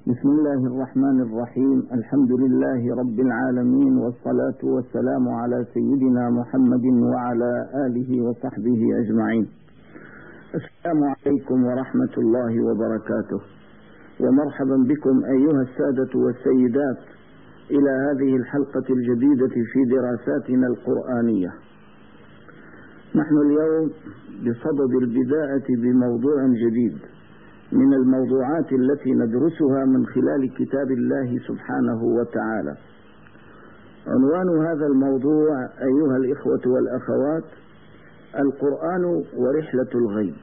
بسم الله الرحمن الرحيم. الحمد لله رب العالمين، والصلاة والسلام على سيدنا محمد وعلى آله وصحبه أجمعين. السلام عليكم ورحمة الله وبركاته، ومرحبا بكم أيها السادة والسيدات إلى هذه الحلقة الجديدة في دراساتنا القرآنية. نحن اليوم بصدد البداية بموضوع جديد من الموضوعات التي ندرسها من خلال كتاب الله سبحانه وتعالى. عنوان هذا الموضوع أيها الإخوة والأخوات: القرآن ورحلة الغيب.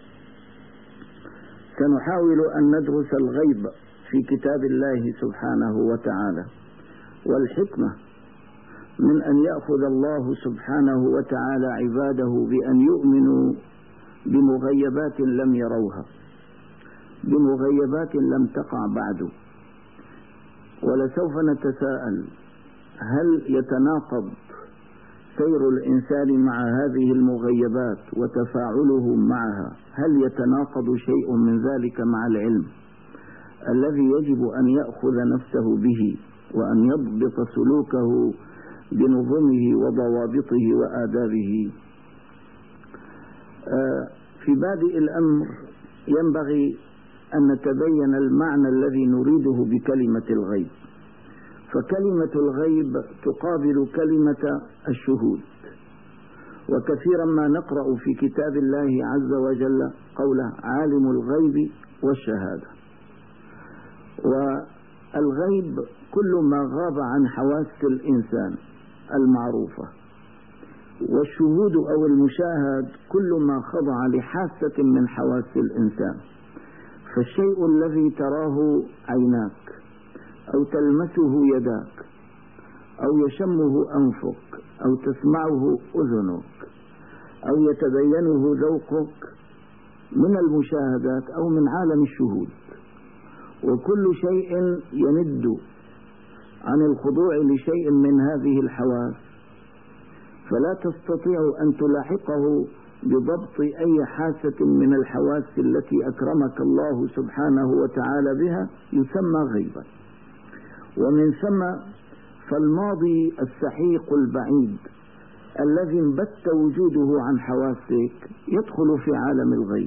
سنحاول أن ندرس الغيب في كتاب الله سبحانه وتعالى، والحكمة من أن يأخذ الله سبحانه وتعالى عباده بأن يؤمنوا بمغيبات لم يروها، بمغيبات لم تقع بعد. ولسوف نتساءل: هل يتناقض سير الإنسان مع هذه المغيبات وتفاعله معها؟ هل يتناقض شيء من ذلك مع العلم الذي يجب أن يأخذ نفسه به وأن يضبط سلوكه بنظمه وضوابطه وآدابه؟ في بادئ الأمر ينبغي أن نتبين المعنى الذي نريده بكلمة الغيب. فكلمة الغيب تقابل كلمة الشهود، وكثيرا ما نقرأ في كتاب الله عز وجل قوله عالم الغيب والشهادة. والغيب كل ما غاب عن حواس الإنسان المعروفة، والشهود أو المشاهد كل ما خضع لحاسة من حواس الإنسان. فالشيء الذي تراه عيناك أو تلمسه يداك أو يشمه أنفك أو تسمعه أذنك أو يتبينه ذوقك من المشاهدات أو من عالم الشهود، وكل شيء يند عن الخضوع لشيء من هذه الحواس فلا تستطيع أن تلاحقه بضبط أي حاسة من الحواس التي أكرمك الله سبحانه وتعالى بها، يسمى غيبا. ومن ثم فالماضي السحيق البعيد الذي انبت وجوده عن حواسك يدخل في عالم الغيب.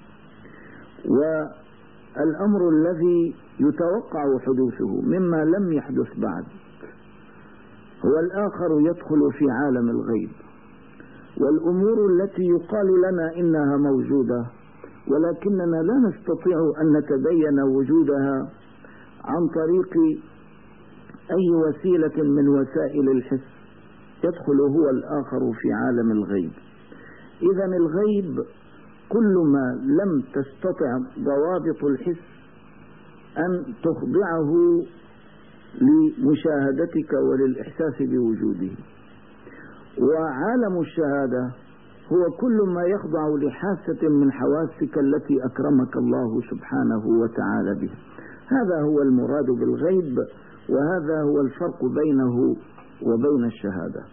والأمر الذي يتوقع حدوثه مما لم يحدث بعد هو الآخر يدخل في عالم الغيب. والأمور التي يقال لنا إنها موجودة ولكننا لا نستطيع أن نتبين وجودها عن طريق أي وسيلة من وسائل الحس، يدخل هو الآخر في عالم الغيب. إذن الغيب كل ما لم تستطع ضوابط الحس أن تخضعه لمشاهدتك وللإحساس بوجوده. وعالم الشهادة هو كل ما يخضع لحاسة من حواسك التي أكرمك الله سبحانه وتعالى به. هذا هو المراد بالغيب، وهذا هو الفرق بينه وبين الشهادة.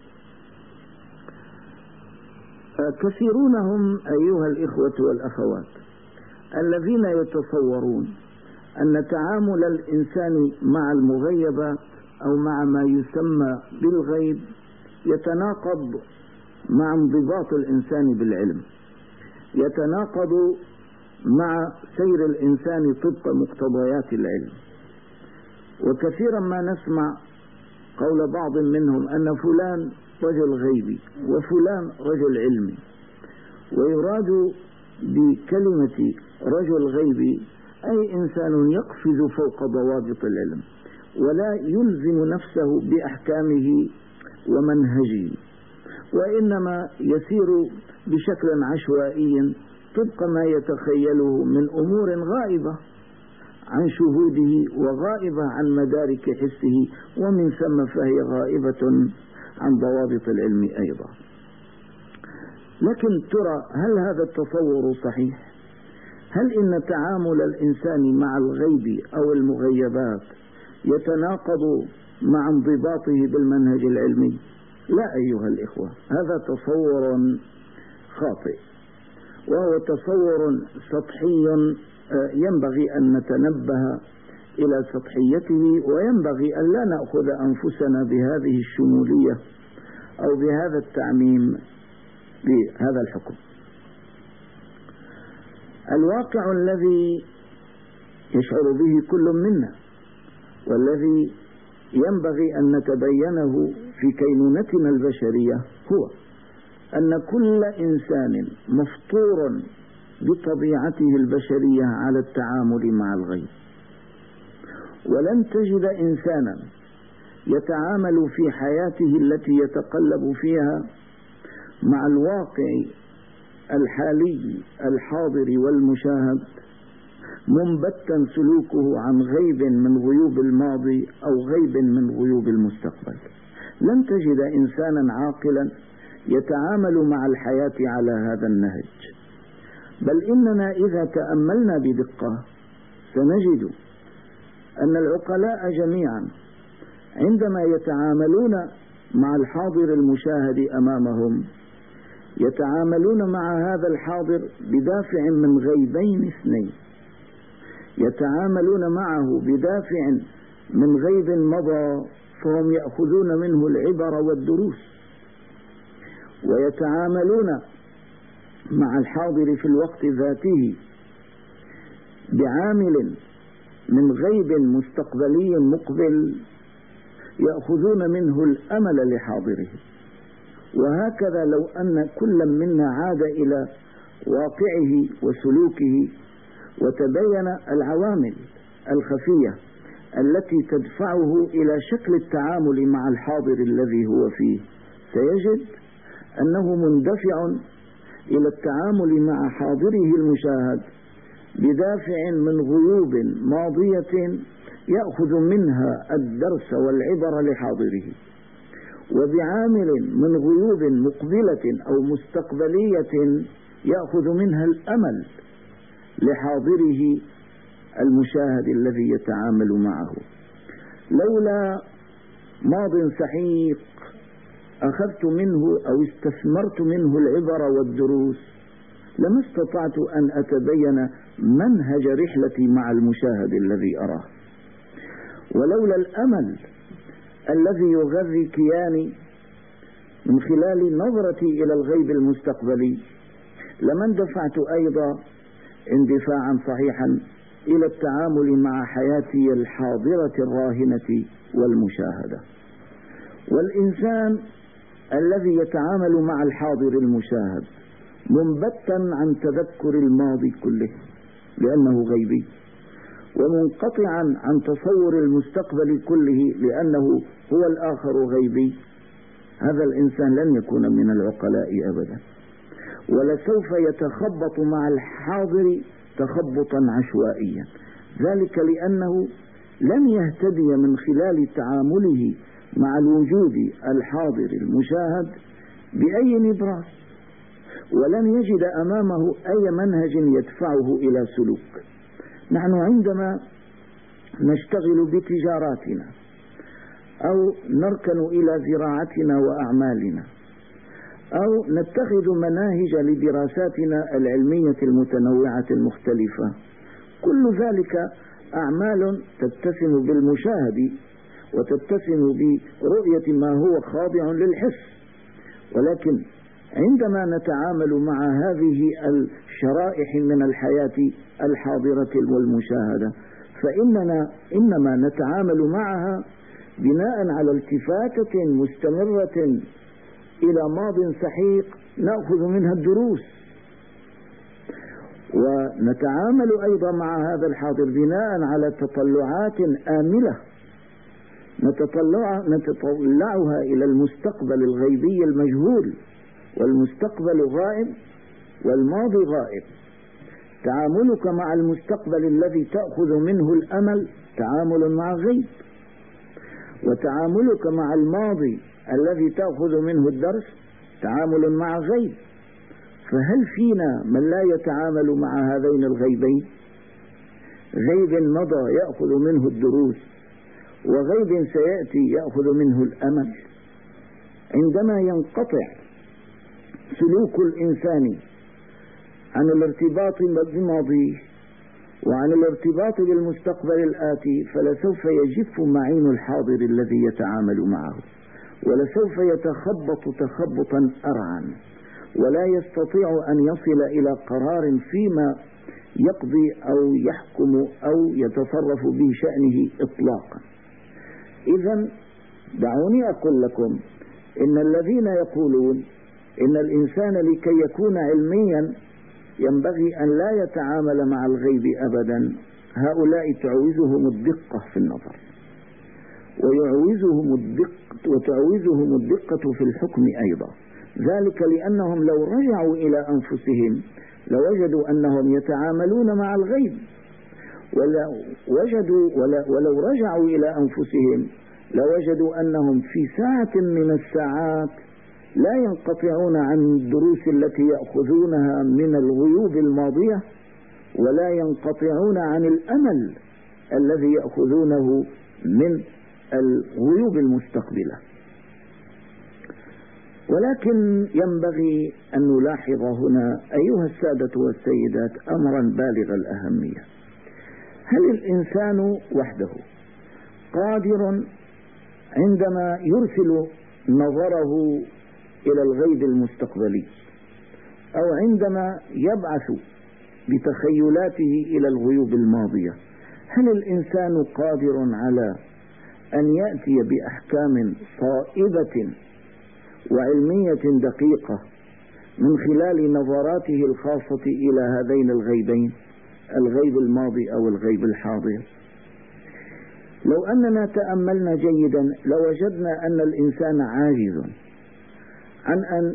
كثيرون هم أيها الإخوة والأخوات الذين يتصورون أن تعامل الإنسان مع المغيبات أو مع ما يسمى بالغيب يتناقض مع انضباط الإنسان بالعلم، يتناقض مع سير الإنسان طبق مقتضيات العلم. وكثيرا ما نسمع قول بعض منهم أن فلان رجل غيبي وفلان رجل علمي، ويراد بكلمة رجل غيبي أي إنسان يقفز فوق ضوابط العلم ولا يلزم نفسه بأحكامه ومنهجه، وإنما يسير بشكل عشوائي طبق ما يتخيله من أمور غائبة عن شهوده وغائبة عن مدارك حسه، ومن ثم فهي غائبة عن ضوابط العلم أيضا. لكن ترى هل هذا التصور صحيح؟ هل إن تعامل الإنسان مع الغيب أو المغيبات يتناقض مع انضباطه بالمنهج العلمي؟ لا أيها الإخوة، هذا تصور خاطئ، وهو تصور سطحي ينبغي أن نتنبه إلى سطحيته، وينبغي أن لا نأخذ أنفسنا بهذه الشمولية أو بهذا التعميم بهذا الحكم. الواقع الذي يشعر به كل منا والذي ينبغي أن نتبينه في كينونتنا البشرية هو أن كل إنسان مفطور بطبيعته البشرية على التعامل مع الغير، ولن تجد إنسانا يتعامل في حياته التي يتقلب فيها مع الواقع الحالي الحاضر والمشاهد منبتا سلوكه عن غيب من غيوب الماضي أو غيب من غيوب المستقبل. لن تجد إنسانا عاقلا يتعامل مع الحياة على هذا النهج، بل إننا إذا تأملنا بدقة سنجد أن العقلاء جميعا عندما يتعاملون مع الحاضر المشاهد أمامهم يتعاملون مع هذا الحاضر بدافع من غيبين اثنين، يتعاملون معه بدافع من غيب مضى فهم يأخذون منه العبر والدروس، ويتعاملون مع الحاضر في الوقت ذاته بعامل من غيب مستقبلي مقبل يأخذون منه الأمل لحاضره. وهكذا لو أن كل منا عاد إلى واقعه وسلوكه وتبين العوامل الخفية التي تدفعه إلى شكل التعامل مع الحاضر الذي هو فيه، سيجد أنه مندفع إلى التعامل مع حاضره المشاهد بدافع من غيوب ماضية يأخذ منها الدرس والعبر لحاضره، وبعامل من غيوب مقبلة أو مستقبلية يأخذ منها الأمل لحاضره المشاهد الذي يتعامل معه. لولا ماض سحيق أخذت منه أو استثمرت منه العبر والدروس لما استطعت أن أتبين منهج رحلتي مع المشاهد الذي أراه. ولولا الأمل الذي يغذي كياني من خلال نظرتي إلى الغيب المستقبلي لما اندفعت أيضا اندفاعا صحيحا إلى التعامل مع حياتي الحاضرة الراهنة والمشاهدة. والإنسان الذي يتعامل مع الحاضر المشاهد منبتا عن تذكر الماضي كله لأنه غيبي، ومنقطعا عن تصور المستقبل كله لأنه هو الآخر غيبي، هذا الإنسان لن يكون من العقلاء أبدا، ولسوف يتخبط مع الحاضر تخبطا عشوائيا، ذلك لأنه لن يهتدي من خلال تعامله مع الوجود الحاضر المشاهد بأي نبراس، ولن يجد أمامه أي منهج يدفعه إلى سلوك. نحن عندما نشتغل بتجاراتنا أو نركن إلى زراعتنا وأعمالنا أو نتخذ مناهج لدراساتنا العلمية المتنوعة المختلفة، كل ذلك أعمال تتسم بالمشاهد وتتسم برؤية ما هو خاضع للحس. ولكن عندما نتعامل مع هذه الشرائح من الحياة الحاضرة والمشاهدة فإننا إنما نتعامل معها بناء على التفاتة مستمرة إلى ماض سحيق نأخذ منها الدروس، ونتعامل أيضا مع هذا الحاضر بناء على تطلعات آملة نتطلعها إلى المستقبل الغيبي المجهول، والمستقبل غائب والماضي غائب. تعاملك مع المستقبل الذي تأخذ منه الأمل تعامل مع غيب، وتعاملك مع الماضي الذي تأخذ منه الدرس تعامل مع غيب. فهل فينا من لا يتعامل مع هذين الغيبين؟ غيب مضى يأخذ منه الدروس، وغيب سيأتي يأخذ منه الأمل. عندما ينقطع سلوك الإنسان عن الارتباط بماضيه وعن الارتباط بالمستقبل الآتي فلسوف يجف معين الحاضر الذي يتعامل معه، ولسوف يتخبط تخبطا أرعا، ولا يستطيع أن يصل إلى قرار فيما يقضي أو يحكم أو يتصرف بشأنه إطلاقا. إذن دعوني أقول لكم إن الذين يقولون إن الإنسان لكي يكون علميا ينبغي أن لا يتعامل مع الغيب أبدا، هؤلاء تعوزهم الدقة في النظر، وتعوزهم الدقة في الحكم أيضا، ذلك لأنهم لو رجعوا إلى أنفسهم لوجدوا أنهم يتعاملون مع الغيب، ولو رجعوا إلى أنفسهم لوجدوا أنهم في ساعة من الساعات لا ينقطعون عن الدروس التي يأخذونها من الغيوب الماضية، ولا ينقطعون عن الأمل الذي يأخذونه من الغيوب المستقبلة. ولكن ينبغي أن نلاحظ هنا أيها السادة والسيدات أمرا بالغ الأهمية. هل الإنسان وحده قادر عندما يرسل نظره إلى الغيب المستقبلي أو عندما يبعث بتخيلاته إلى الغيوب الماضية، هل الإنسان قادر على أن يأتي بأحكام صائبة وعلمية دقيقة من خلال نظراته الخاصة إلى هذين الغيبين، الغيب الماضي أو الغيب الحاضر؟ لو أننا تأملنا جيدا لوجدنا أن الإنسان عاجز عن أن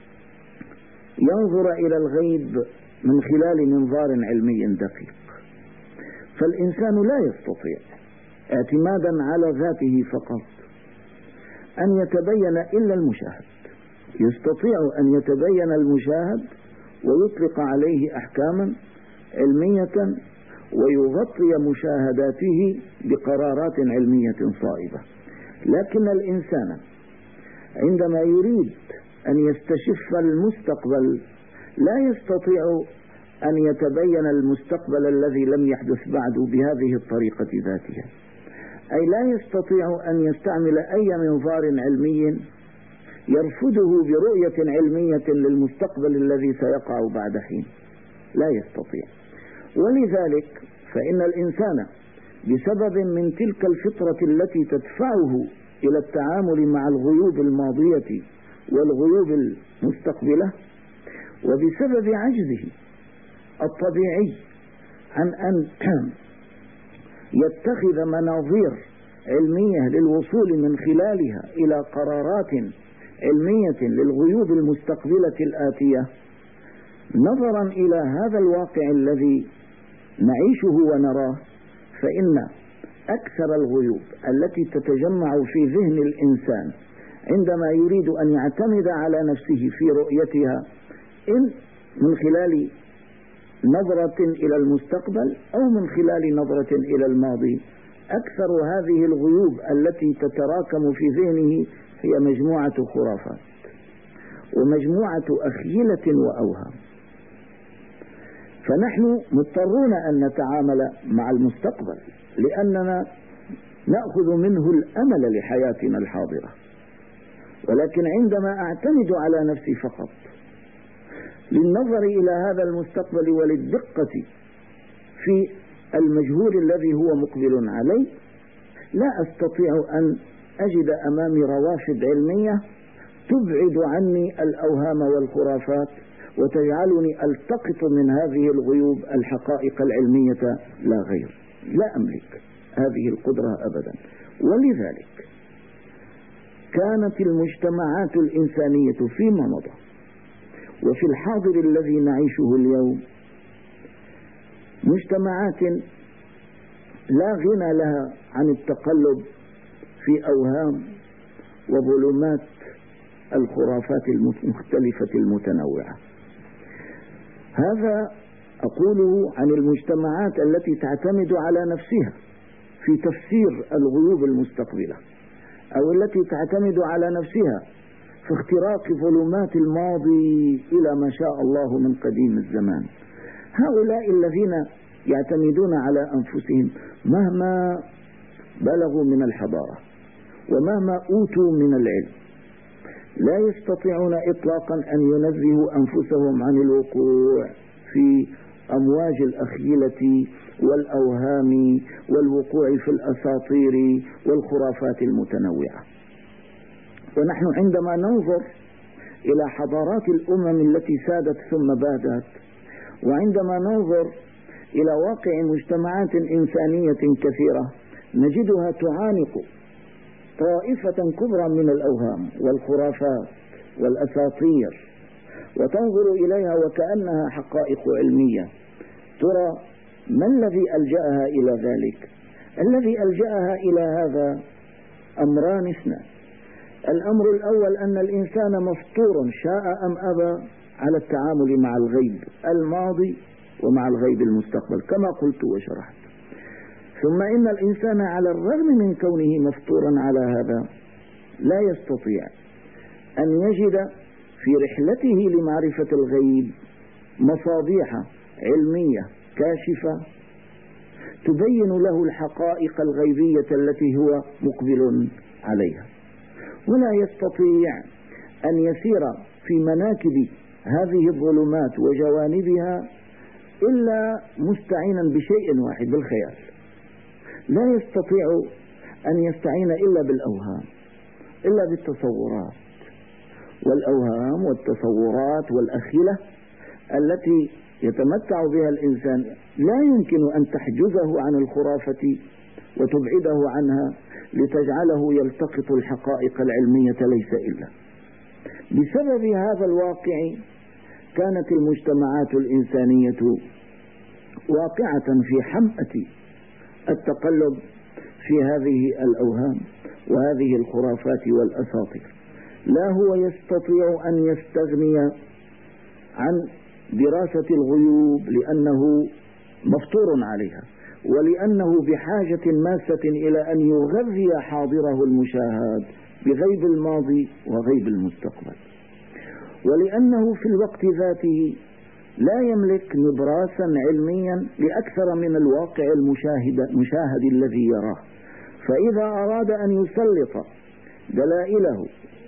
ينظر إلى الغيب من خلال منظار علمي دقيق. فالإنسان لا يستطيع اعتمادا على ذاته فقط أن يتبين إلا المشاهد، يستطيع أن يتبين المشاهد ويطلق عليه أحكاما علمية ويغطي مشاهداته بقرارات علمية صائبة. لكن الإنسان عندما يريد أن يستشف المستقبل لا يستطيع أن يتبين المستقبل الذي لم يحدث بعد بهذه الطريقة ذاتها، أي لا يستطيع أن يستعمل أي منظار علمي يرفضه برؤية علمية للمستقبل الذي سيقع بعد حين، لا يستطيع. ولذلك فإن الإنسان بسبب من تلك الفطرة التي تدفعه إلى التعامل مع الغيوب الماضية والغيوب المستقبلة، وبسبب عجزه الطبيعي عن أن يتخذ مناظير علمية للوصول من خلالها إلى قرارات علمية للغيوب المستقبلة الآتية، نظرا إلى هذا الواقع الذي نعيشه ونراه، فإن أكثر الغيوب التي تتجمع في ذهن الإنسان عندما يريد أن يعتمد على نفسه في رؤيتها إن من خلال نظرة إلى المستقبل أو من خلال نظرة إلى الماضي، أكثر هذه الغيوب التي تتراكم في ذهنه هي مجموعة خرافات ومجموعة أخيلة وأوهام. فنحن مضطرون أن نتعامل مع المستقبل لأننا نأخذ منه الأمل لحياتنا الحاضرة، ولكن عندما أعتمد على نفسي فقط للنظر إلى هذا المستقبل وللدقة في المجهول الذي هو مقبل عليه، لا أستطيع أن أجد أمامي روافد علمية تبعد عني الأوهام والخرافات وتجعلني ألتقط من هذه الغيوب الحقائق العلمية لا غير. لا أملك هذه القدرة أبدا. ولذلك كانت المجتمعات الإنسانية فيما مضى وفي الحاضر الذي نعيشه اليوم مجتمعات لا غنى لها عن التقلب في أوهام وظلمات الخرافات المختلفة المتنوعة. هذا أقوله عن المجتمعات التي تعتمد على نفسها في تفسير الغيوب المستقبلة، أو التي تعتمد على نفسها في اختراق ظلمات الماضي إلى ما شاء الله من قديم الزمان. هؤلاء الذين يعتمدون على أنفسهم مهما بلغوا من الحضارة ومهما أوتوا من العلم، لا يستطيعون إطلاقا أن ينزهوا أنفسهم عن الوقوع في أمواج الأخيلة والأوهام والوقوع في الأساطير والخرافات المتنوعة. ونحن عندما ننظر إلى حضارات الأمم التي سادت ثم بادت، وعندما ننظر إلى واقع مجتمعات إنسانية كثيرة، نجدها تعانق طائفة كبرى من الأوهام والخرافات والأساطير، وتنظر إليها وكأنها حقائق علمية. ترى ما الذي ألجأها إلى ذلك؟ الذي ألجأها إلى هذا أمران اثنان. الأمر الأول أن الإنسان مفطور شاء أم أبى على التعامل مع الغيب الماضي ومع الغيب المستقبل كما قلت وشرحت. ثم إن الإنسان على الرغم من كونه مفطورا على هذا لا يستطيع أن يجد في رحلته لمعرفة الغيب مصابيح علمية كاشفة تبين له الحقائق الغيبية التي هو مقبل عليها، ولا يستطيع أن يسير في مناكب هذه الظلمات وجوانبها إلا مستعينا بشيء واحد، بالخيال. لا يستطيع أن يستعين إلا بالأوهام، إلا بالتصورات، والأوهام والتصورات والأخيلة التي يتمتع بها الإنسان لا يمكن أن تحجزه عن الخرافة وتبعده عنها لتجعله يلتقط الحقائق العلمية ليس إلا. بسبب هذا الواقع كانت المجتمعات الإنسانية واقعة في حمأة التقلب في هذه الأوهام وهذه الخرافات والأساطير. لا هو يستطيع أن يستغني عن دراسة الغيوب لأنه مفطور عليها، ولأنه بحاجة ماسة إلى أن يغذي حاضره المشاهد بغيب الماضي وغيب المستقبل، ولأنه في الوقت ذاته لا يملك نبراسا علميا لأكثر من الواقع المشاهد الذي يراه. فإذا أراد أن يسلط دلائله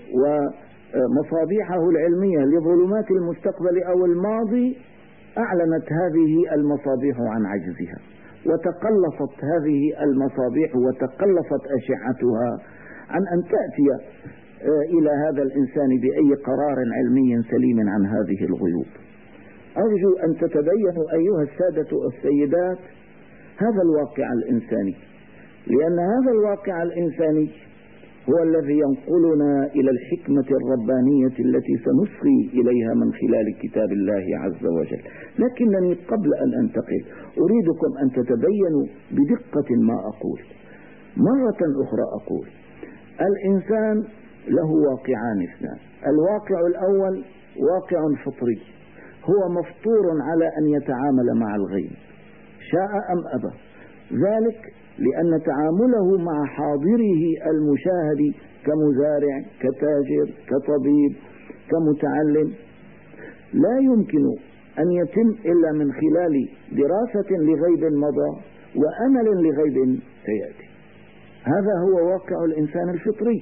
ومصابيحه العلمية لظلمات المستقبل أو الماضي، أعلنت هذه المصابيح عن عجزها، وتقلصت هذه المصابيح وتقلصت أشعتها عن أن تأتي إلى هذا الإنسان بأي قرار علمي سليم عن هذه الغيوب. أرجو أن تتبينوا أيها السادة والسيدات هذا الواقع الإنساني، لأن هذا الواقع الإنساني هو الذي ينقلنا إلى الحكمة الربانية التي سنصغي إليها من خلال كتاب الله عز وجل. لكنني قبل أن أنتقل أريدكم أن تتبينوا بدقة ما أقول. مرة أخرى أقول الإنسان له واقعان اثنان. الواقع الأول واقع فطري، هو مفطور على أن يتعامل مع الغيب شاء أم أبى، ذلك لأن تعامله مع حاضره المشاهد كمزارع كتاجر كطبيب كمتعلم لا يمكن أن يتم إلا من خلال دراسة لغيب مضى وأمل لغيب سيأتي. هذا هو واقع الإنسان الفطري.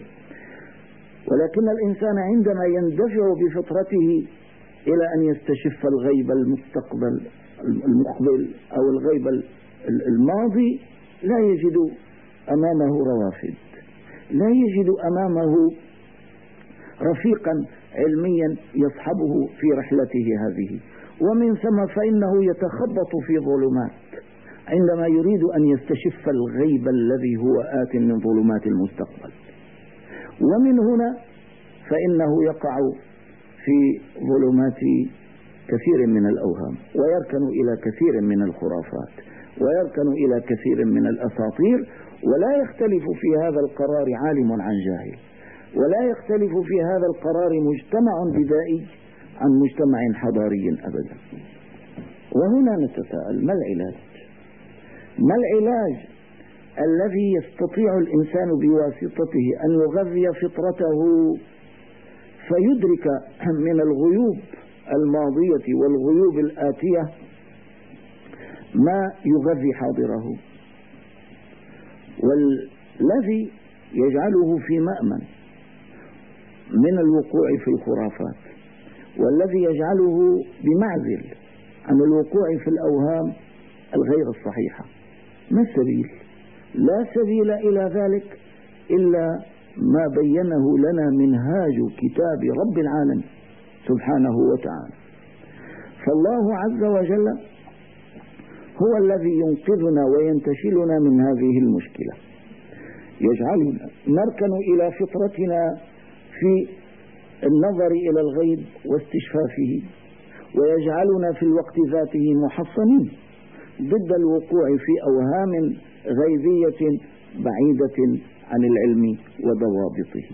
ولكن الإنسان عندما يندفع بفطرته إلى أن يستشف الغيب المقبل أو الغيب الماضي لا يجد أمامه روافد، لا يجد أمامه رفيقا علميا يصحبه في رحلته هذه، ومن ثم فإنه يتخبط في ظلمات عندما يريد أن يستشف الغيب الذي هو آت من ظلمات المستقبل. ومن هنا فإنه يقع في ظلمات كثير من الأوهام، ويركن إلى كثير من الخرافات، ويركن إلى كثير من الأساطير. ولا يختلف في هذا القرار عالم عن جاهل، ولا يختلف في هذا القرار مجتمع بدائي عن مجتمع حضاري أبدا. وهنا نتساءل ما العلاج؟ ما العلاج الذي يستطيع الإنسان بواسطته أن يغذي فطرته فيدرك من الغيوب الماضية والغيوب الآتية ما يغذي حاضره، والذي يجعله في مأمن من الوقوع في الخرافات، والذي يجعله بمعزل عن الوقوع في الأوهام الغير الصحيحة. ما السبيل؟ لا سبيل إلى ذلك إلا ما بينه لنا منهاج كتاب رب العالمين سبحانه وتعالى. فالله عز وجل هو الذي ينقذنا وينتشلنا من هذه المشكلة، يجعلنا نركن إلى فطرتنا في النظر إلى الغيب واستشفافه، ويجعلنا في الوقت ذاته محصنين ضد الوقوع في أوهام غيبية بعيدة عن العلم وضوابطه.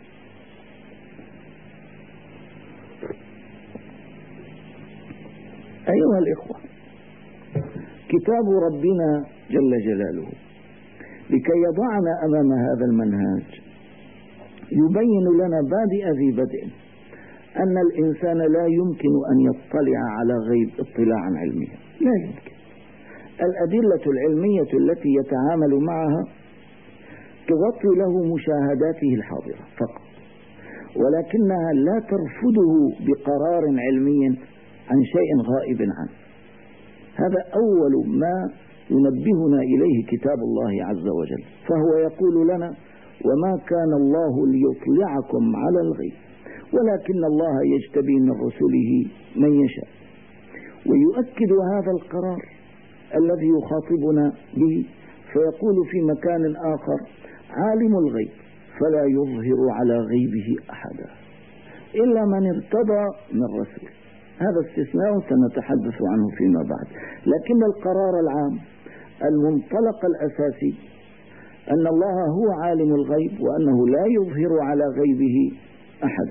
أيها الإخوة، كتاب ربنا جل جلاله لكي يضعنا أمام هذا المنهاج يبين لنا بادئ ذي بدء أن الإنسان لا يمكن أن يطلع على غيب اطلاعا علميا، لا يمكن. الأدلة العلمية التي يتعامل معها تغطي له مشاهداته الحاضرة فقط، ولكنها لا ترفضه بقرار علمي عن شيء غائب عنه. هذا أول ما ينبهنا إليه كتاب الله عز وجل، فهو يقول لنا: وما كان الله ليطلعكم على الغيب ولكن الله يجتبي من رسله من يشاء. ويؤكد هذا القرار الذي يخاطبنا به فيقول في مكان آخر: عالم الغيب فلا يظهر على غيبه أحدا إلا من ارتضى من رسول. هذا استثناء سنتحدث عنه فيما بعد، لكن القرار العام المنطلق الأساسي أن الله هو عالم الغيب وأنه لا يظهر على غيبه أحدا.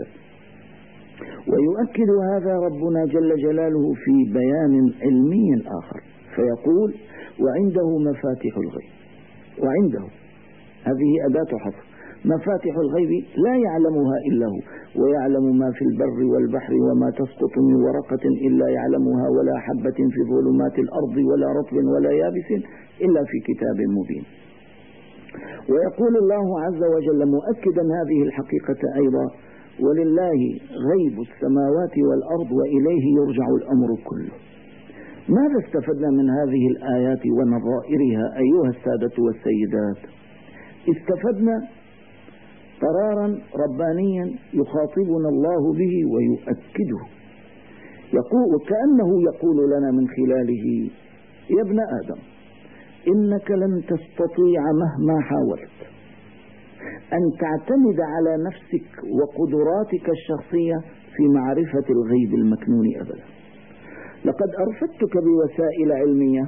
ويؤكد هذا ربنا جل جلاله في بيان علمي آخر فيقول: وعنده مفاتيح الغيب. وعنده هذه أداة حصر، مفاتيح الغيب لا يعلمها إلا هو، ويعلم ما في البر والبحر وما تسقط من ورقة إلا يعلمها ولا حبة في ظلمات الأرض ولا رطب ولا يابس إلا في كتاب مبين. ويقول الله عز وجل مؤكدا هذه الحقيقة أيضا: ولله غيب السماوات والأرض وإليه يرجع الأمر كله. ماذا استفدنا من هذه الآيات ونظائرها أيها السادة والسيدات؟ استفدنا قرارا ربانيا يخاطبنا الله به ويؤكده، وكأنه يقول لنا من خلاله: يا ابن آدم، إنك لن تستطيع مهما حاولت أن تعتمد على نفسك وقدراتك الشخصية في معرفة الغيب المكنون أبدا. لقد أرشدتك بوسائل علمية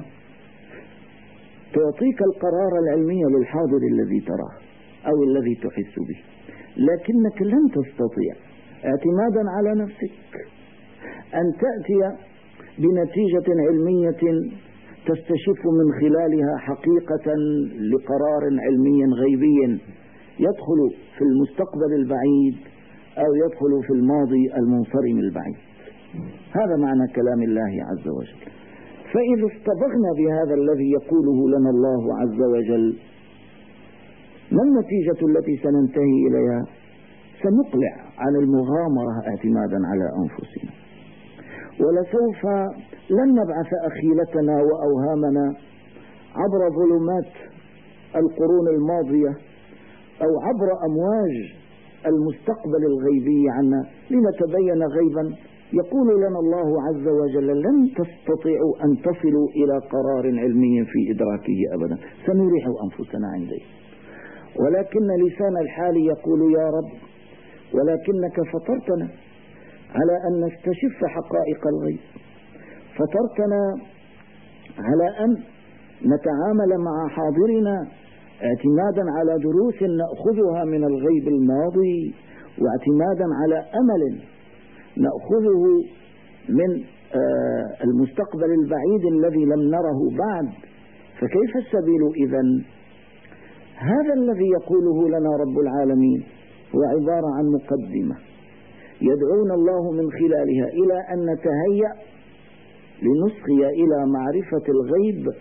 تعطيك القرار العلمي للحاضر الذي تراه أو الذي تحس به، لكنك لن تستطيع اعتمادا على نفسك أن تأتي بنتيجة علمية تستشف من خلالها حقيقة لقرار علمي غيبي يدخل في المستقبل البعيد أو يدخل في الماضي المنصرم البعيد. هذا معنى كلام الله عز وجل. فإذا اصطبغنا بهذا الذي يقوله لنا الله عز وجل، ما النتيجة التي سننتهي إليها؟ سنقلع عن المغامرة اعتمادا على أنفسنا، ولسوف لن نبعث أخيلتنا وأوهامنا عبر ظلمات القرون الماضية أو عبر أمواج المستقبل الغيبي عنا لنتبين غيبا. يقول لنا الله عز وجل: لن تستطيعوا أن تصلوا إلى قرار علمي في إدراكه أبدا، سنريح أنفسنا عنده. ولكن لسان الحال يقول: يا رب، ولكنك فطرتنا على أن نستشف حقائق الغيب، فطرتنا على أن نتعامل مع حاضرنا اعتمادا على دروس نأخذها من الغيب الماضي، واعتمادا على أمل نأخذه من المستقبل البعيد الذي لم نره بعد. فكيف السبيل إذن؟ هذا الذي يقوله لنا رب العالمين هو عبارة عن مقدمة يدعونا الله من خلالها إلى أن نتهيأ لنصغي إلى معرفة الغيب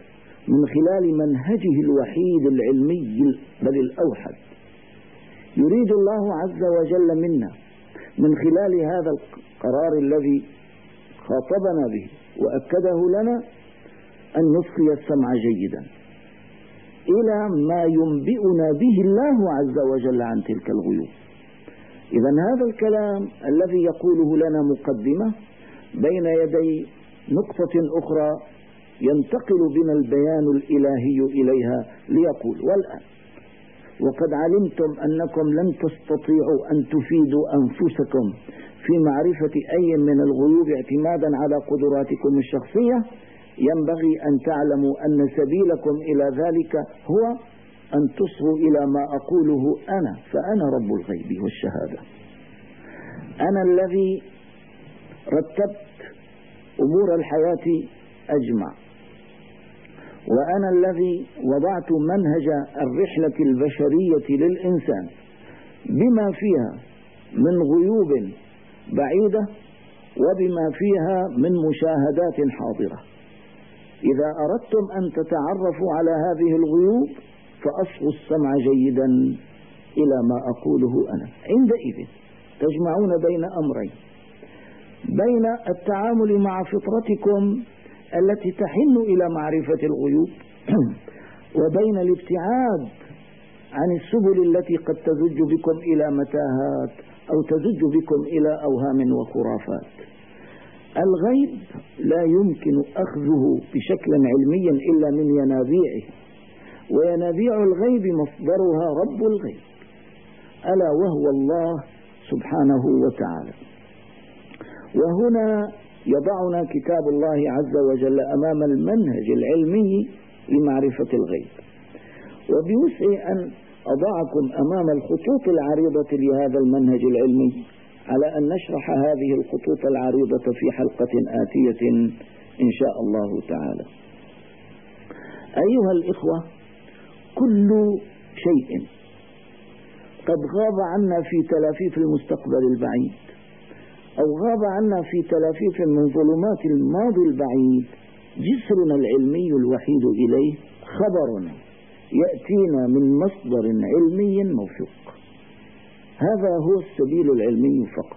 من خلال منهجه الوحيد العلمي بل الأوحد. يريد الله عز وجل منا من خلال هذا القرار الذي خاطبنا به وأكده لنا أن نصغي السمع جيدا إلى ما ينبئنا به الله عز وجل عن تلك الغيوب. إذن هذا الكلام الذي يقوله لنا مقدمة بين يدي نقطة أخرى ينتقل بنا البيان الإلهي إليها ليقول: والآن وقد علمتم أنكم لن تستطيعوا أن تفيدوا أنفسكم في معرفة أي من الغيوب اعتمادا على قدراتكم الشخصية، ينبغي أن تعلموا أن سبيلكم إلى ذلك هو أن تصغوا إلى ما أقوله أنا، فأنا رب الغيب والشهادة. أنا الذي رتبت أمور الحياة أجمع، وأنا الذي وضعت منهج الرحلة البشرية للإنسان بما فيها من غيوب بعيدة وبما فيها من مشاهدات حاضرة. إذا أردتم أن تتعرفوا على هذه الغيوب فأصغوا السمع جيدا إلى ما أقوله أنا. عندئذ تجمعون بين أمرين: بين التعامل مع فطرتكم التي تحن إلى معرفة الغيوب وبين الابتعاد عن السبل التي قد تزج بكم إلى متاهات أو تزج بكم إلى أوهام وخرافات. الغيب لا يمكن أخذه بشكل علمي إلا من ينابيعه، وينابيع الغيب مصدرها رب الغيب ألا وهو الله سبحانه وتعالى. وهنا يضعنا كتاب الله عز وجل أمام المنهج العلمي لمعرفة الغيب، وبوسعي أن أضعكم أمام الخطوط العريضة لهذا المنهج العلمي على أن نشرح هذه الخطوط العريضة في حلقة آتية إن شاء الله تعالى. أيها الإخوة، كل شيء قد غاب عنا في تلافيف المستقبل البعيد أو غاب عنا في تلافيف من ظلمات الماضي البعيد، جسرنا العلمي الوحيد إليه خبرنا يأتينا من مصدر علمي موثوق. هذا هو السبيل العلمي فقط.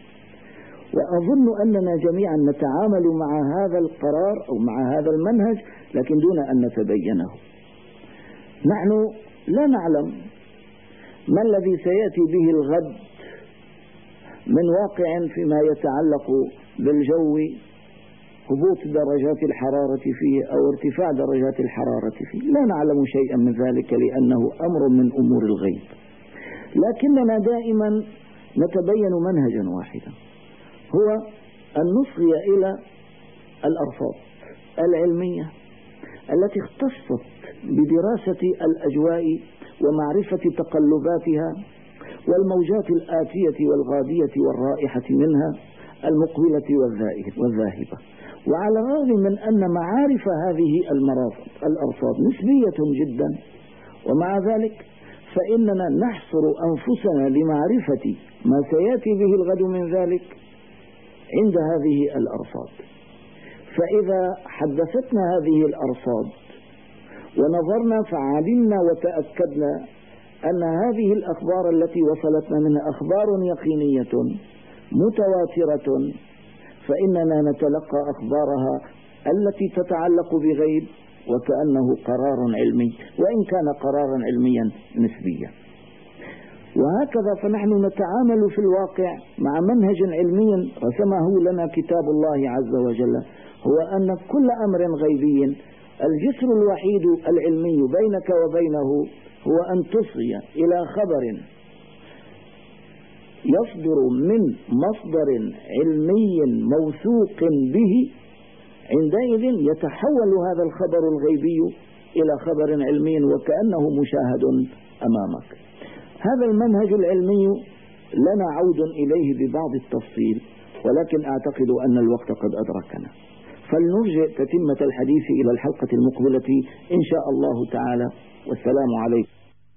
وأظن أننا جميعا نتعامل مع هذا القرار أو مع هذا المنهج لكن دون أن نتبينه. نحن لا نعلم ما الذي سيأتي به الغد من واقع فيما يتعلق بالجو، هبوط درجات الحرارة فيه أو ارتفاع درجات الحرارة فيه، لا نعلم شيئا من ذلك لأنه أمر من أمور الغيب. لكننا دائما نتبين منهجا واحدا، هو أن نصغي إلى الأرصاد العلمية التي اختصت بدراسة الأجواء ومعرفة تقلباتها والموجات الآتية والغادية والرائحة منها المقبلة والذاهبة. وعلى الرغم من أن معارف هذه الأرصاد نسبية جدا، ومع ذلك فإننا نحصر أنفسنا لمعرفة ما سيأتي به الغد من ذلك عند هذه الأرصاد. فإذا حدثتنا هذه الأرصاد ونظرنا فعلمنا وتأكدنا أن هذه الأخبار التي وصلتنا منها أخبار يقينية متواترة، فإننا نتلقى أخبارها التي تتعلق بغيب وكأنه قرار علمي، وإن كان قرارا علميا نسبيا. وهكذا فنحن نتعامل في الواقع مع منهج علمي رسمه لنا كتاب الله عز وجل، هو أن كل أمر غيبي الجسر الوحيد العلمي بينك وبينه هو أن تصغي إلى خبر يصدر من مصدر علمي موثوق به. عندئذ يتحول هذا الخبر الغيبي إلى خبر علمي وكأنه مشاهد أمامك. هذا المنهج العلمي لنا عود إليه ببعض التفصيل، ولكن أعتقد أن الوقت قد أدركنا، فلنرجع تتمة الحديث إلى الحلقة المقبلة إن شاء الله تعالى. والسلام عليكم.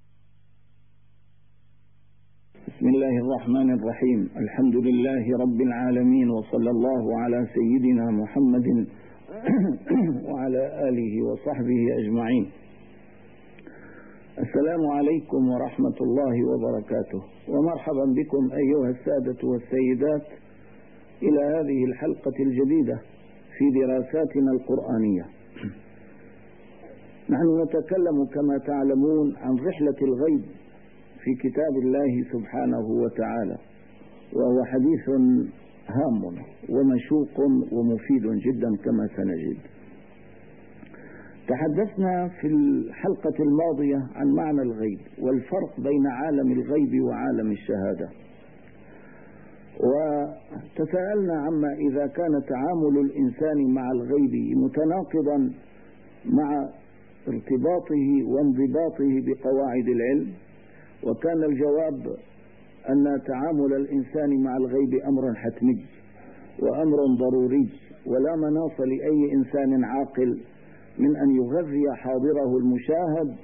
بسم الله الرحمن الرحيم. الحمد لله رب العالمين، وصلى الله على سيدنا محمد وعلى آله وصحبه أجمعين. السلام عليكم ورحمة الله وبركاته، ومرحبا بكم أيها السادة والسيدات إلى هذه الحلقة الجديدة في دراساتنا القرآنية. نحن نتكلم كما تعلمون عن رحلة الغيب في كتاب الله سبحانه وتعالى، وهو حديث هام ومشوق ومفيد جدا كما سنجد. تحدثنا في الحلقة الماضية عن معنى الغيب والفرق بين عالم الغيب وعالم الشهادة، وتساءلنا عما إذا كان تعامل الإنسان مع الغيب متناقضا مع ارتباطه وانضباطه بقواعد العلم، وكان الجواب أن تعامل الإنسان مع الغيب أمر حتمي وأمر ضروري، ولا مناص لأي إنسان عاقل من أن يغذي حاضره المشاهد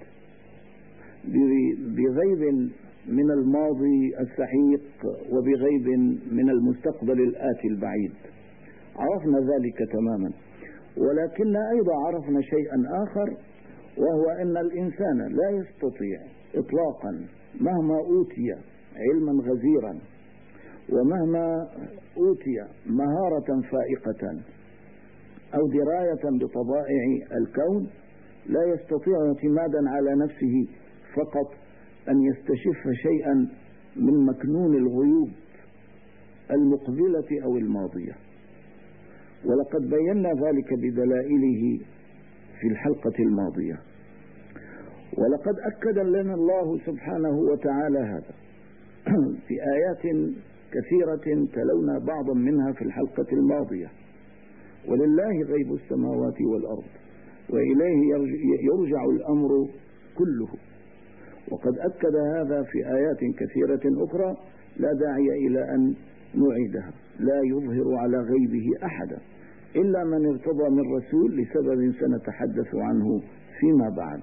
بغيب من الماضي السحيق وبغيب من المستقبل الآتي البعيد. عرفنا ذلك تماما، ولكن أيضا عرفنا شيئا آخر، وهو أن الإنسان لا يستطيع إطلاقا مهما أوتي علما غزيرا ومهما أوتي مهارة فائقة أو دراية بطبائع الكون، لا يستطيع اعتمادا على نفسه فقط أن يستشف شيئا من مكنون الغيوب المقبلة أو الماضية، ولقد بينا ذلك بدلائله في الحلقة الماضية. ولقد أكد لنا الله سبحانه وتعالى هذا في آيات كثيرة تلونا بعضا منها في الحلقة الماضية: ولله غيب السماوات والأرض وإليه يرجع الأمر كله. وقد أكد هذا في آيات كثيرة أخرى لا داعي إلى أن نعيدها. لا يظهر على غيبه أحدا إلا من ارتضى من رسول لسبب سنتحدث عنه فيما بعد.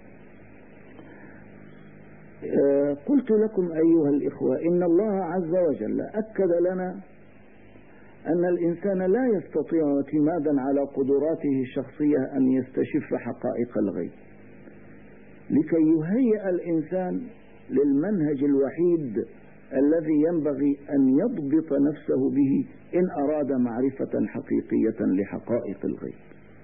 قلت لكم أيها الإخوة إن الله عز وجل أكد لنا أن الإنسان لا يستطيع اعتمادا على قدراته الشخصية أن يستشف حقائق الغيب، لكي يهيئ الإنسان للمنهج الوحيد الذي ينبغي أن يضبط نفسه به إن أراد معرفة حقيقية لحقائق الغيب.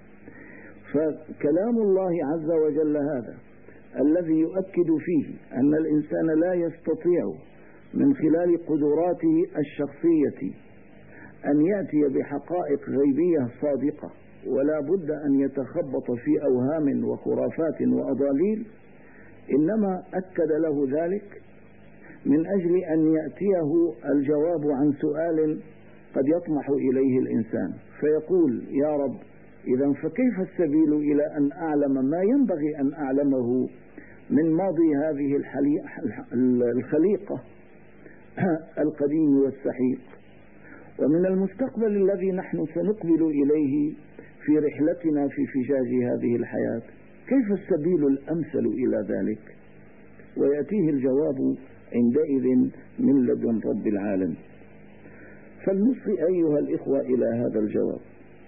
فكلام الله عز وجل هذا الذي يؤكد فيه أن الإنسان لا يستطيع من خلال قدراته الشخصية أن يأتي بحقائق غيبية صادقة، ولا بد أن يتخبط في أوهام وخرافات وأضاليل، إنما أكد له ذلك من أجل أن يأتيه الجواب عن سؤال قد يطمح إليه الإنسان، فيقول: يا رب، إذا فكيف السبيل إلى أن أعلم ما ينبغي أن أعلمه من ماضي هذه الخليقة القديم والسحيق، ومن المستقبل الذي نحن سنقبل إليه في رحلتنا في فجاج هذه الحياة؟ كيف السبيل الأمثل إلى ذلك؟ ويأتيه الجواب عندئذ من لدن رب العالمين. فلنصغي أيها الإخوة إلى هذا الجواب.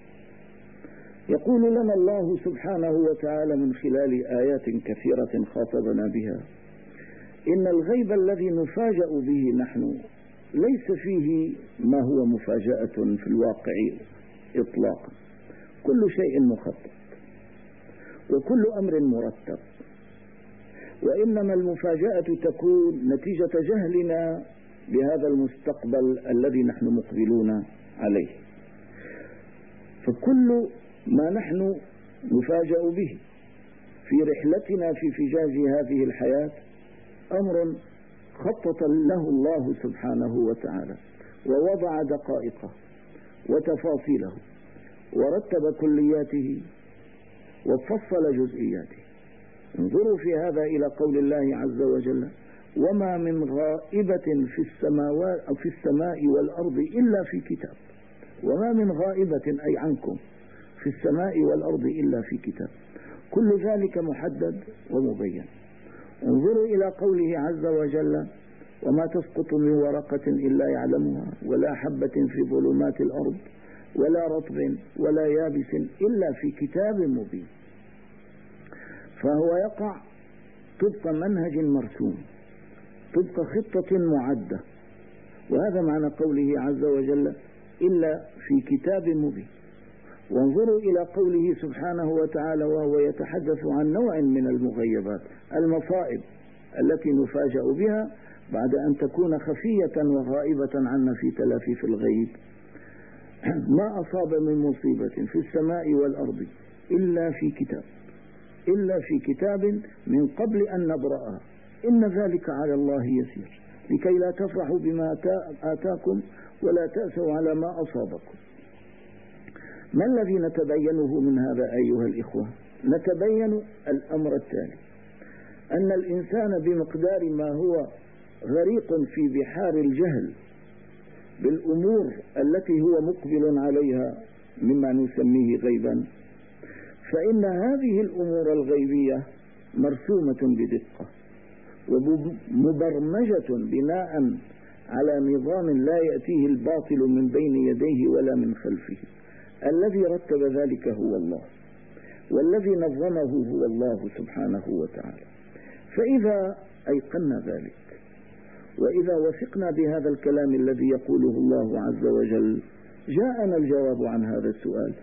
يقول لنا الله سبحانه وتعالى من خلال آيات كثيرة خاطبنا بها: إن الغيب الذي نفاجأ به نحن ليس فيه ما هو مفاجأة في الواقع إطلاقا. كل شيء مخطط وكل أمر مرتب، وإنما المفاجأة تكون نتيجة جهلنا بهذا المستقبل الذي نحن مقبلون عليه. فكل ما نحن نفاجأ به في رحلتنا في فجاج هذه الحياة أمر خطط له الله سبحانه وتعالى، ووضع دقائقه وتفاصيله ورتب كلياته وفصل جزئياته. انظروا في هذا إلى قول الله عز وجل: وما من غائبة في السماء والأرض إلا في كتاب. وما من غائبة أي عنكم في السماء والأرض إلا في كتاب. كل ذلك محدد ومبين. انظروا إلى قوله عز وجل: وما تسقط من ورقة إلا يعلمها ولا حبة في ظلمات الأرض ولا رطب ولا يابس إلا في كتاب مبين. فهو يقع طبق منهج مرسوم، طبق خطة معدة، وهذا معنى قوله عز وجل إلا في كتاب مبين. وانظروا إلى قوله سبحانه وتعالى وهو يتحدث عن نوع من المغيبات، المصائب التي نفاجأ بها بعد أن تكون خفية وغائبة عنا في تلافيف الغيب. ما أصاب من مصيبة في السماء والأرض إلا في كتاب من قبل أن نبرأها إن ذلك على الله يسير لكي لا تفرحوا بما آتاكم ولا تأسوا على ما أصابكم. ما الذي نتبينه من هذا أيها الإخوة؟ نتبين الأمر التالي: أن الإنسان بمقدار ما هو غريق في بحار الجهل بالأمور التي هو مقبل عليها مما نسميه غيبا، فإن هذه الأمور الغيبية مرسومة بدقة ومبرمجة بناء على نظام لا يأتيه الباطل من بين يديه ولا من خلفه. الذي رتب ذلك هو الله، والذي نظمه هو الله سبحانه وتعالى. فإذا أيقنا ذلك وإذا وثقنا بهذا الكلام الذي يقوله الله عز وجل، جاءنا الجواب عن هذا السؤال.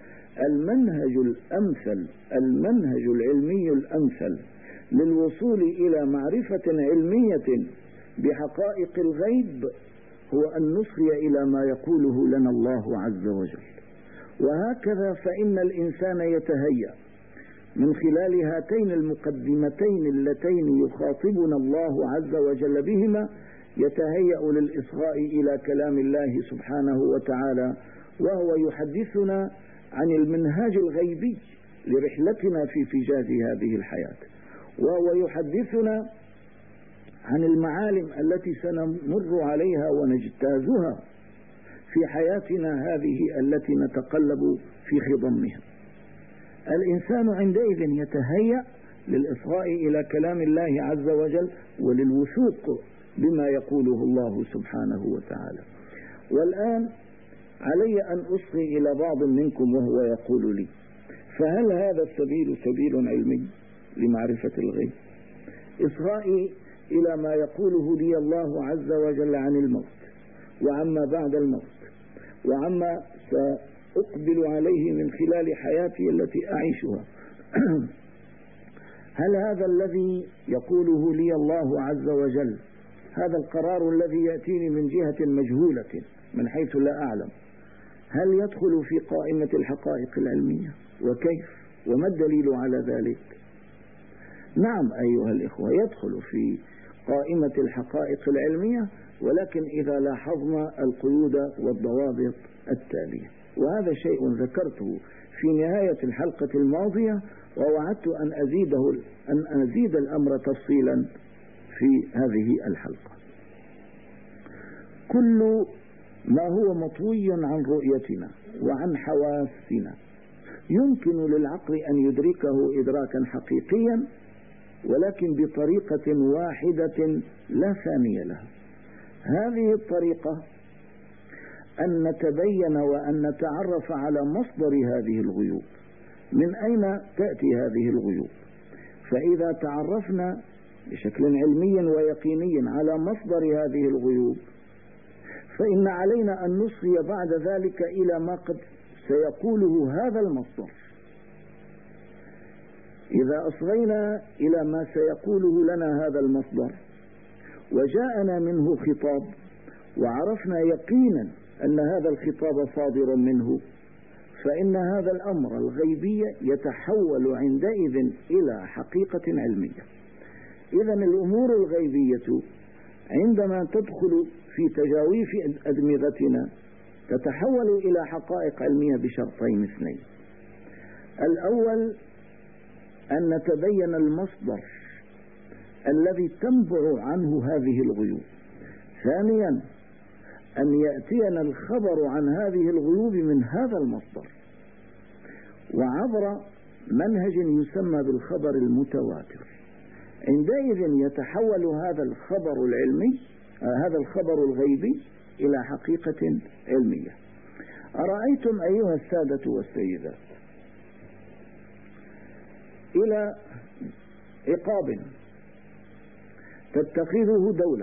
المنهج العلمي الأمثل للوصول إلى معرفة علمية بحقائق الغيب هو أن نصغي إلى ما يقوله لنا الله عز وجل. وهكذا فإن الإنسان يتهيأ من خلال هاتين المقدمتين اللتين يخاطبنا الله عز وجل بهما، يتهيأ للإصغاء إلى كلام الله سبحانه وتعالى، وهو يحدثنا عن المنهاج الغيبي لرحلتنا في فجاج هذه الحياة، وهو يحدثنا عن المعالم التي سنمر عليها ونجتازها في حياتنا هذه التي نتقلب في خضمها. الإنسان عندئذ يتهيأ للإصغاء إلى كلام الله عز وجل وللوثوق بما يقوله الله سبحانه وتعالى. والآن علي أن أصغي إلى بعض منكم وهو يقول لي: فهل هذا السبيل سبيل علمي لمعرفة الغيب؟ إصغائي إلى ما يقوله لي الله عز وجل عن الموت وعما بعد الموت وعما سأقبل عليه من خلال حياتي التي أعيشها، هل هذا الذي يقوله لي الله عز وجل، هذا القرار الذي يأتيني من جهة مجهولة من حيث لا أعلم، هل يدخل في قائمة الحقائق العلمية؟ وكيف؟ وما الدليل على ذلك؟ نعم أيها الإخوة، يدخل في قائمة الحقائق العلمية، ولكن إذا لاحظنا القيود والضوابط التالية. وهذا شيء ذكرته في نهاية الحلقة الماضية، ووعدت أن أزيد الأمر تفصيلا في هذه الحلقة. كل ما هو مطوي عن رؤيتنا وعن حواسنا يمكن للعقل أن يدركه إدراكا حقيقيا، ولكن بطريقة واحدة لا ثانية لها. هذه الطريقة أن نتبين وأن نتعرف على مصدر هذه الغيوب، من أين تأتي هذه الغيوب. فإذا تعرفنا بشكل علمي ويقيني على مصدر هذه الغيوب، فإن علينا أن نصغي بعد ذلك إلى ما قد سيقوله هذا المصدر. إذا أصغينا إلى ما سيقوله لنا هذا المصدر وجاءنا منه خطاب وعرفنا يقينا أن هذا الخطاب صادر منه، فإن هذا الأمر الغيبي يتحول عندئذ إلى حقيقة علمية. إذن الأمور الغيبية عندما تدخل في تجاويف أدمغتنا تتحول إلى حقائق علمية بشرطين اثنين: الأول أن نتبين المصدر الذي تنبع عنه هذه الغيوب، ثانيا أن يأتينا الخبر عن هذه الغيوب من هذا المصدر وعبر منهج يسمى بالخبر المتواتر. عندئذ يتحول هذا الخبر العلمي، هذا الخبر الغيبي، إلى حقيقة علمية. أرأيتم أيها السادة والسيدات إلى عقاب تتخذه دولة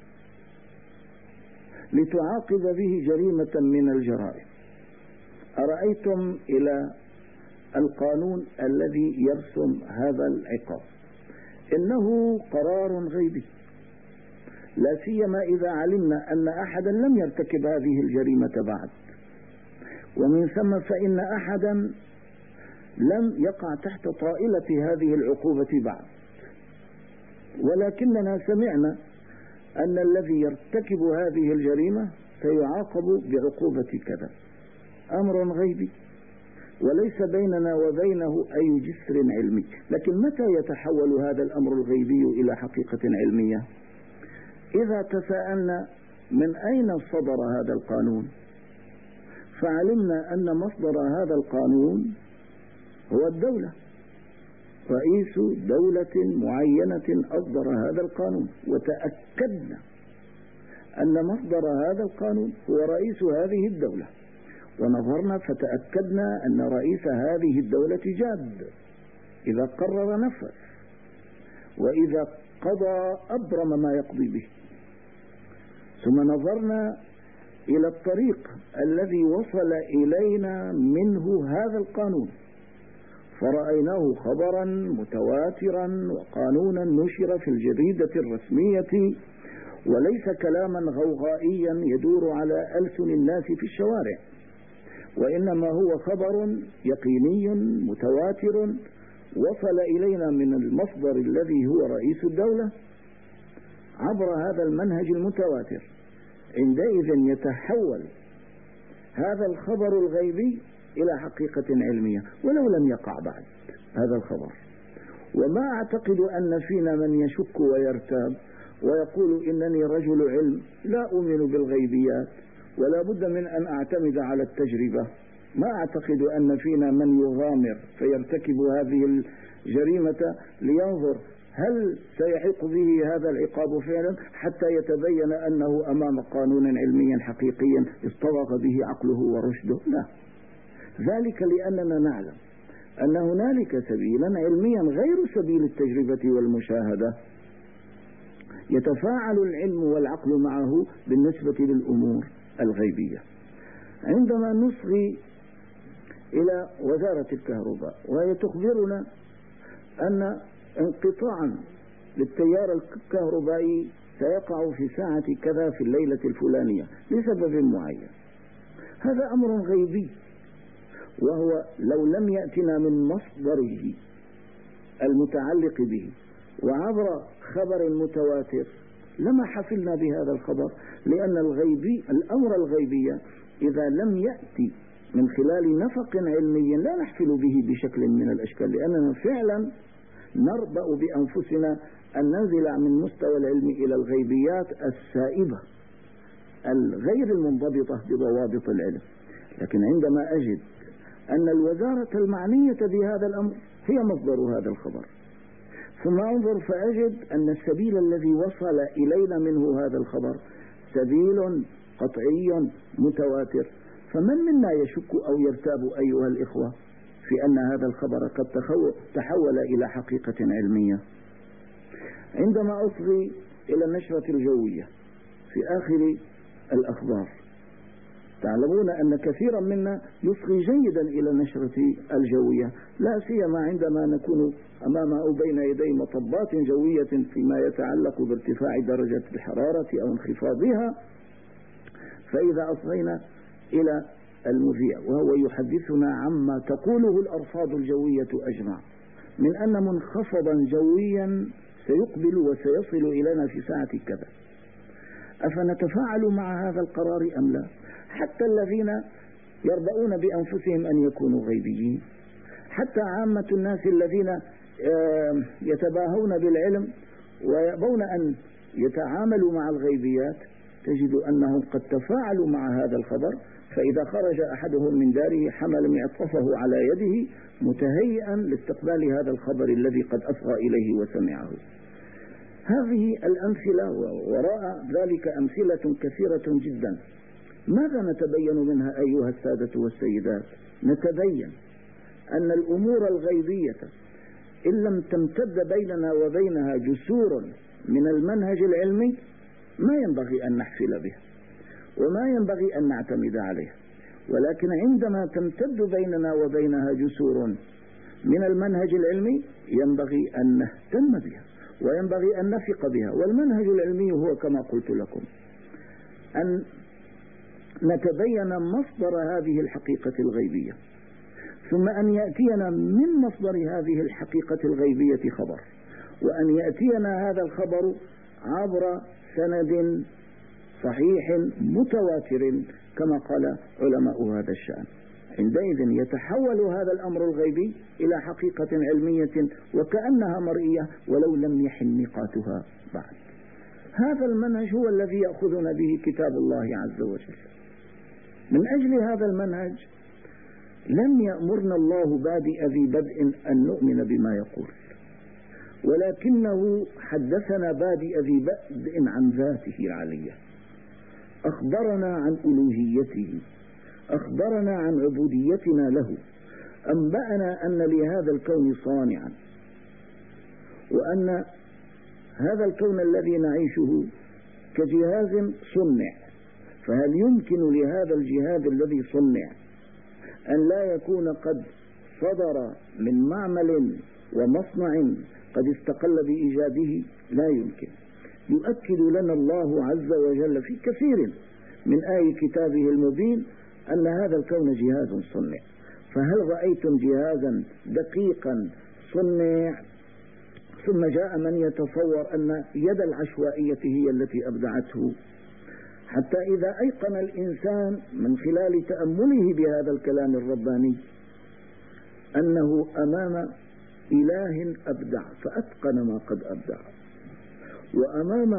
لتعاقب به جريمة من الجرائم، أرأيتم إلى القانون الذي يرسم هذا العقاب، إنه قرار غيبي، لا سيما إذا علمنا أن أحدا لم يرتكب هذه الجريمة بعد، ومن ثم فإن أحدا لم يقع تحت طائلة هذه العقوبة بعد، ولكننا سمعنا أن الذي يرتكب هذه الجريمة سيعاقب بعقوبة كذا. أمر غيبي وليس بيننا وبينه أي جسر علمي، لكن متى يتحول هذا الأمر الغيبي إلى حقيقة علمية؟ إذا تساءلنا من أين صدر هذا القانون، فعلمنا أن مصدر هذا القانون هو الدولة، رئيس دولة معينة أصدر هذا القانون، وتأكدنا أن مصدر هذا القانون هو رئيس هذه الدولة، ونظرنا فتأكدنا أن رئيس هذه الدولة جاد، إذا قرر نفذ، وإذا قضى أبرم ما يقضي به. ثم نظرنا إلى الطريق الذي وصل إلينا منه هذا القانون، فرأيناه خبرا متواترا وقانونا نشر في الجريدة الرسمية، وليس كلاما غوغائيا يدور على ألسن الناس في الشوارع، وإنما هو خبر يقيني متواتر وصل إلينا من المصدر الذي هو رئيس الدولة عبر هذا المنهج المتواتر. عندئذ يتحول هذا الخبر الغيبي إلى حقيقة علمية ولو لم يقع بعد هذا الخبر. وما أعتقد أن فينا من يشك ويرتاب ويقول إنني رجل علم لا أؤمن بالغيبيات ولا بد من أن أعتمد على التجربة. ما أعتقد أن فينا من يغامر فيرتكب هذه الجريمة لينظر هل سيحق به هذا العقاب فعلا حتى يتبين أنه أمام قانون علمي حقيقي استضاف به عقله ورشده. لا، ذلك لأننا نعلم أن هنالك سبيلا علميا غير سبيل التجربة والمشاهدة يتفاعل العلم والعقل معه بالنسبة للأمور الغيبية. عندما نصغي إلى وزارة الكهرباء وهي تخبرنا أن انقطاعا للتيار الكهربائي سيقع في ساعة كذا في الليلة الفلانية لسبب معين، هذا أمر غيبي، وهو لو لم يأتنا من مصدره المتعلق به وعبر خبر متواتر لما حفلنا بهذا الخبر، لأن الأمر الغيبي إذا لم يأتي من خلال نفق علمي لا نحفل به بشكل من الأشكال، لأننا فعلا نربأ بأنفسنا أن ننزل من مستوى العلم إلى الغيبيات السائبة الغير المنضبطة بضوابط العلم. لكن عندما أجد أن الوزارة المعنية بهذا الأمر هي مصدر هذا الخبر، ثم أنظر فأجد أن السبيل الذي وصل إلينا منه هذا الخبر سبيل قطعي متواتر، فمن منا يشك أو يرتاب أيها الإخوة في أن هذا الخبر قد تحول إلى حقيقة علمية؟ عندما أصغي إلى النشرة الجوية في آخر الأخبار، تعلمون أن كثيرا منا يصغي جيدا إلى النشرة الجوية، لا سيما عندما نكون أمام أو بين يدي مطبات جوية فيما يتعلق بارتفاع درجة الحرارة أو انخفاضها. فإذا أصغينا إلى المذيع وهو يحدثنا عما تقوله الأرصاد الجوية أجمع من أن منخفضا جويا سيقبل وسيصل إلينا في ساعة كذا، أفنتفاعل مع هذا القرار أم لا؟ حتى الذين يرضون بأنفسهم أن يكونوا غيبيين، حتى عامة الناس الذين يتباهون بالعلم ويأبون أن يتعاملوا مع الغيبيات، تجد أنهم قد تفاعلوا مع هذا الخبر، فإذا خرج أحدهم من داره حمل معطفه على يده متهيئا لاستقبال هذا الخبر الذي قد أصغى إليه وسمعه. هذه الأمثلة وراء ذلك أمثلة كثيرة جدا ماذا نتبين منها أيها السادة والسيدات؟ نتبين أن الأمور الغيبية إن لم تمتد بيننا وبينها جسور من المنهج العلمي ما ينبغي أن نحفل بها وما ينبغي أن نعتمد عليها، ولكن عندما تمتد بيننا وبينها جسور من المنهج العلمي ينبغي أن نهتم بها وينبغي أن نثق بها. والمنهج العلمي هو كما قلت لكم أن نتبين مصدر هذه الحقيقة الغيبية، ثم أن يأتينا من مصدر هذه الحقيقة الغيبية خبر، وأن يأتينا هذا الخبر عبر سند صحيح متواتر كما قال علماء هذا الشأن. عندئذ يتحول هذا الأمر الغيبي إلى حقيقة علمية وكأنها مرئية ولو لم يحن ميقاتها بعد. هذا المنهج هو الذي يأخذنا به كتاب الله عز وجل. من أجل هذا المنهج لم يأمرنا الله بادئ ذي بدء أن نؤمن بما يقول، ولكنه حدثنا بادئ ذي بدء عن ذاته العلية، أخبرنا عن ألوهيته، أخبرنا عن عبوديتنا له، أنبأنا أن لهذا الكون صانعا، وأن هذا الكون الذي نعيشه كجهاز صنع، فهل يمكن لهذا الجهاز الذي صنع أن لا يكون قد صدر من معمل ومصنع قد استقل بإيجاده؟ لا يمكن. يؤكد لنا الله عز وجل في كثير من آي كتابه المبين أن هذا الكون جهاز صنع. فهل رأيتم جهازا دقيقا صنع ثم جاء من يتصور أن يد العشوائية هي التي أبدعته؟ حتى إذا أيقن الإنسان من خلال تأمله بهذا الكلام الرباني أنه أمام إله أبدع فأتقن ما قد أبدع، وأمام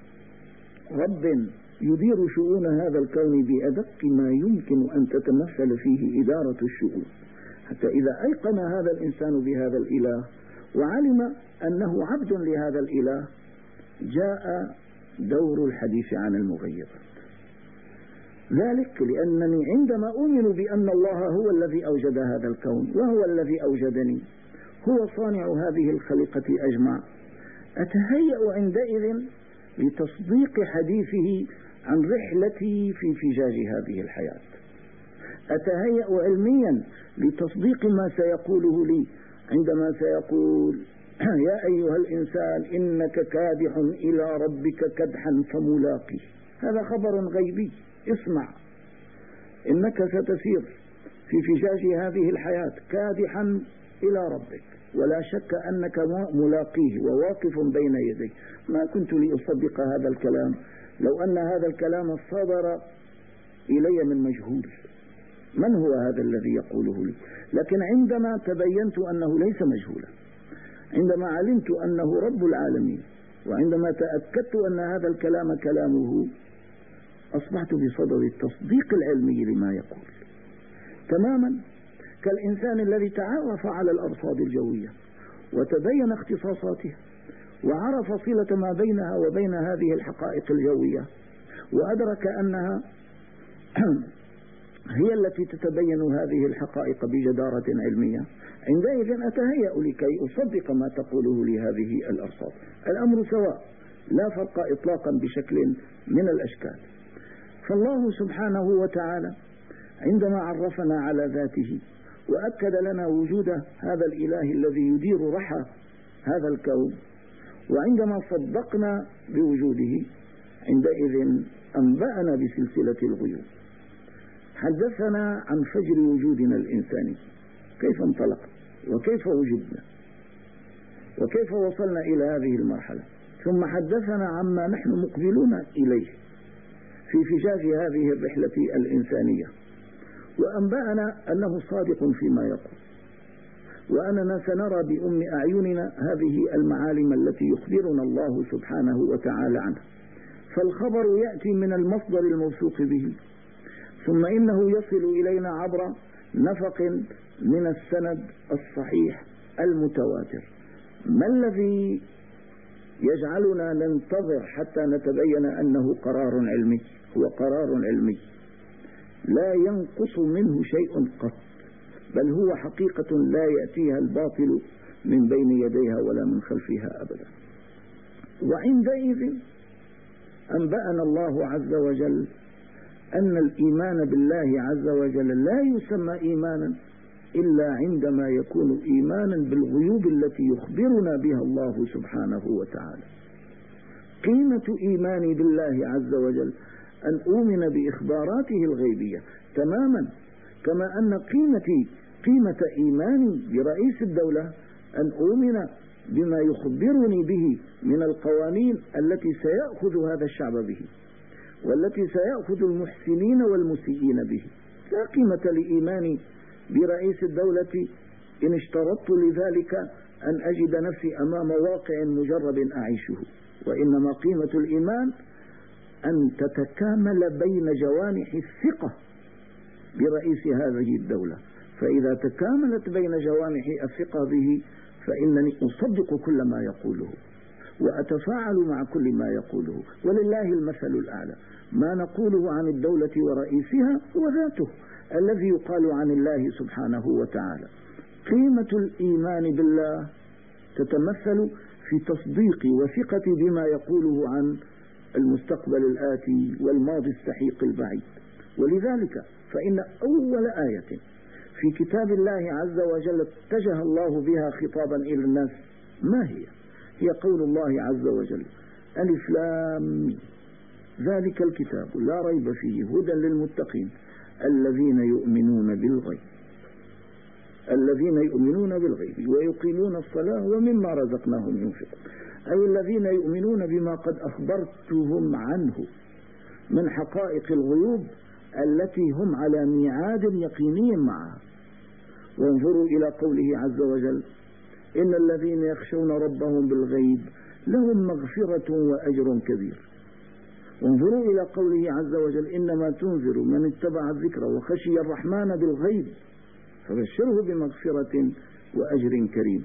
رب يدير شؤون هذا الكون بأدق ما يمكن أن تتمثل فيه إدارة الشؤون، حتى إذا أيقن هذا الإنسان بهذا الإله وعلم أنه عبد لهذا الإله جاء دور الحديث عن المغيبات. ذلك لأنني عندما أؤمن بأن الله هو الذي أوجد هذا الكون وهو الذي أوجدني، هو صانع هذه الخليقة أجمع، أتهيأ عندئذ لتصديق حديثه عن رحلتي في فجاج هذه الحياة، أتهيأ علميا لتصديق ما سيقوله لي عندما سيقول يا أيها الإنسان إنك كادح إلى ربك كدحا فملاقيه. هذا خبر غيبي، اسمع، إنك ستسير في فجاج هذه الحياة كادحا إلى ربك، ولا شك أنك ملاقيه وواقف بين يديه. ما كنت لأصدق هذا الكلام لو أن هذا الكلام صدر إلي من مجهول. من هو هذا الذي يقوله لي؟ لكن عندما تبينت أنه ليس مجهولا، عندما علمت أنه رب العالمين، وعندما تأكدت أن هذا الكلام كلامه، أصبحت بصدد التصديق العلمي لما يقول، تماما كالإنسان الذي تعرف على الأرصاد الجوية وتبين اختصاصاتها وعرف صلة ما بينها وبين هذه الحقائق الجوية، وأدرك أنها هي التي تتبين هذه الحقائق بجدارة علمية. عندئذ أتهيأ لكي أصدق ما تقوله لي هذه الأرصاد. الأمر سواء، لا فرق إطلاقا بشكل من الأشكال. فالله سبحانه وتعالى عندما عرفنا على ذاته وأكد لنا وجود هذا الإله الذي يدير رحى هذا الكون، وعندما صدقنا بوجوده عندئذ أنبأنا بسلسلة الغيوب، حدثنا عن فجر وجودنا الإنساني، كيف انطلق وكيف وجدنا وكيف وصلنا إلى هذه المرحلة، ثم حدثنا عما نحن مقبلون إليه في فجاج هذه الرحلة الإنسانية، وأنبأنا أنه صادق فيما يقول، وأننا سنرى بأم أعيننا هذه المعالم التي يخبرنا الله سبحانه وتعالى عنها. فالخبر يأتي من المصدر الموثوق به، ثم إنه يصل إلينا عبر نفق من السند الصحيح المتواتر. ما الذي يجعلنا ننتظر حتى نتبين أنه قرار علمي؟ هو قرار علمي لا ينقص منه شيء قط، بل هو حقيقة لا يأتيها الباطل من بين يديها ولا من خلفها أبدا. وعندئذ أنبأنا الله عز وجل أن الإيمان بالله عز وجل لا يسمى إيمانا إلا عندما يكون إيمانا بالغيوب التي يخبرنا بها الله سبحانه وتعالى. قيمة إيماني بالله عز وجل أن أؤمن بإخباراته الغيبية تماما، كما أن قيمة إيماني برئيس الدولة أن أؤمن بما يخبرني به من القوانين التي سيأخذ هذا الشعب به، والتي سيأخذ المحسنين والمسيئين به. لا قيمة لإيماني برئيس الدولة إن اشترطت لذلك أن أجد نفسي أمام واقع مجرب أعيشه، وإنما قيمة الإيمان أن تتكامل بين جوانح الثقة برئيس هذه الدولة، فإذا تكاملت بين جوانح الثقة به فإنني أصدق كل ما يقوله وأتفاعل مع كل ما يقوله. ولله المثل الأعلى، ما نقوله عن الدولة ورئيسها هو ذاته الذي يقال عن الله سبحانه وتعالى. قيمة الإيمان بالله تتمثل في تصديقي وثقتي بما يقوله عن المستقبل الآتي والماضي السحيق البعيد. ولذلك فإن أول آية في كتاب الله عز وجل اتجه الله بها خطابا إلى الناس ما هي؟ هي قول الله عز وجل: ألف لام ذلك الكتاب لا ريب فيه هدى للمتقين الذين يؤمنون بالغيب ويقيمون الصلاة ومما رزقناهم ينفقون، أي الذين يؤمنون بما قد أخبرتهم عنه من حقائق الغيوب التي هم على ميعاد يقيني معها. وانظروا إلى قوله عز وجل: إن الذين يخشون ربهم بالغيب لهم مغفرة وأجر كبير. وانظروا إلى قوله عز وجل: إنما تنذر من اتبع الذكر وخشي الرحمن بالغيب فبشره بمغفرة وأجر كريم.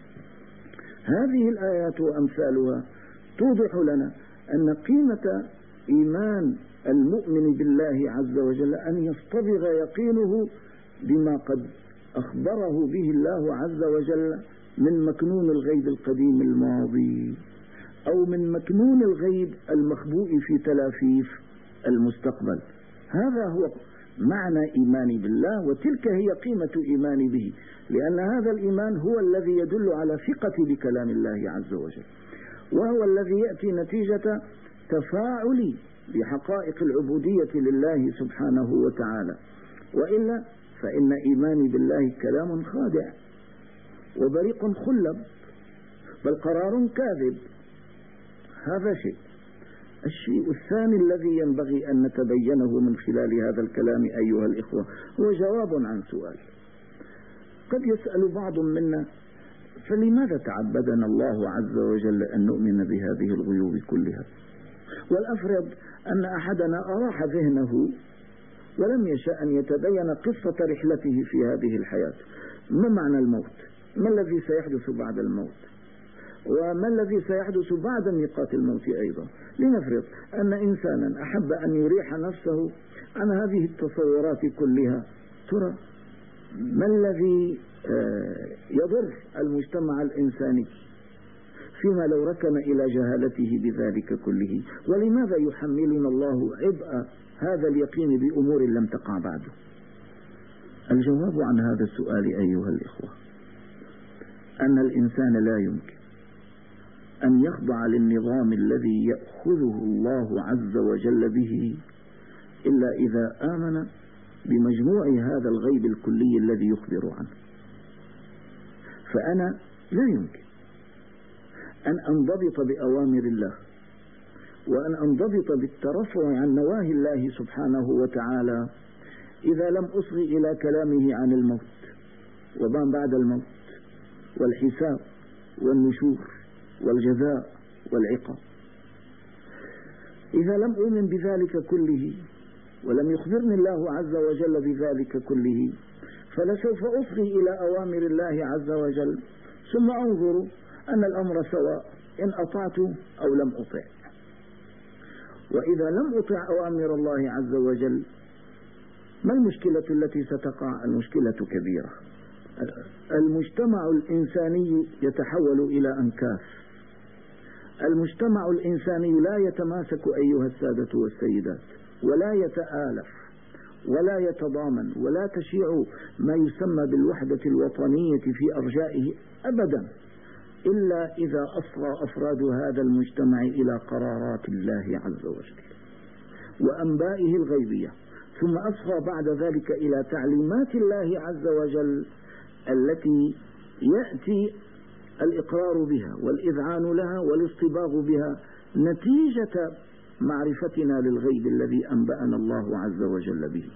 هذه الآيات وأمثالها توضح لنا أن قيمة إيمان المؤمن بالله عز وجل أن يصطبغ يقينه بما قد أخبره به الله عز وجل من مكنون الغيب القديم الماضي، أو من مكنون الغيب المخبوء في تلافيف المستقبل. هذا هو معنى إيماني بالله، وتلك هي قيمة إيماني به، لأن هذا الإيمان هو الذي يدل على ثقتي بكلام الله عز وجل، وهو الذي يأتي نتيجة تفاعلي بحقائق العبودية لله سبحانه وتعالى. وإلا فإن إيماني بالله كلام خادع وبريق خلب، بل قرار كاذب. هذا شيء. الشيء الثاني الذي ينبغي أن نتبينه من خلال هذا الكلام أيها الإخوة هو جواب عن سؤال. قد يسأل بعض منا: فلماذا تعبدنا الله عز وجل أن نؤمن بهذه الغيوب كلها؟ ولأفرض أن أحدنا أراح ذهنه ولم يشأ أن يتبين قصة رحلته في هذه الحياة. ما معنى الموت؟ ما الذي سيحدث بعد الموت؟ وما الذي سيحدث بعد ميقات الموت أيضا؟ لنفرض أن إنسانا أحب أن يريح نفسه عن هذه التصورات كلها، ترى ما الذي يضر المجتمع الإنساني فيما لو ركن إلى جهالته بذلك كله؟ ولماذا يحملنا الله عبء هذا اليقين بأمور لم تقع بعده؟ الجواب عن هذا السؤال أيها الإخوة أن الإنسان لا يمكن أن يخضع للنظام الذي يأخذه الله عز وجل به إلا إذا آمن بمجموع هذا الغيب الكلي الذي يخبر عنه. فأنا لا يمكن أن أنضبط بأوامر الله وأن أنضبط بالترفع عن نواهي الله سبحانه وتعالى إذا لم أصغي إلى كلامه عن الموت وما بعد الموت والحساب والنشور والجزاء والعقاب. إذا لم أؤمن بذلك كله ولم يخبرني الله عز وجل بذلك كله فلسوف أصغي إلى أوامر الله عز وجل ثم أنظر أن الأمر سواء إن أطعت أو لم أطع. وإذا لم أطع أوامر الله عز وجل ما المشكلة التي ستقع؟ المشكلة كبيرة. المجتمع الإنساني يتحول إلى أنكاس. المجتمع الإنساني لا يتماسك أيها السادة والسيدات، ولا يتآلف ولا يتضامن، ولا تشيع ما يسمى بالوحدة الوطنية في أرجائه أبدا، إلا إذا أصغى أفراد هذا المجتمع إلى قرارات الله عز وجل وأنبائه الغيبية، ثم أصغى بعد ذلك إلى تعليمات الله عز وجل التي يأتي الإقرار بها والإذعان لها والاصطباغ بها نتيجة معرفتنا للغيب الذي أنبأنا الله عز وجل به.